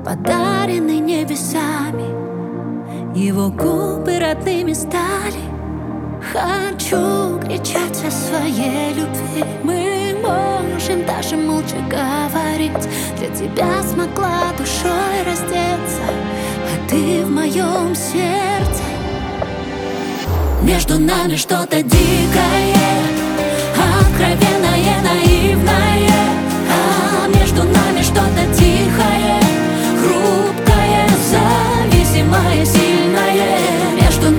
подаренный небесами. Его губы родными стали. Хочу кричать о своей любви. Мы можем даже молча говорить. Для тебя смогла душой раздеться, а ты в моем сердце. Между нами что-то дикое, откровенное, наивное.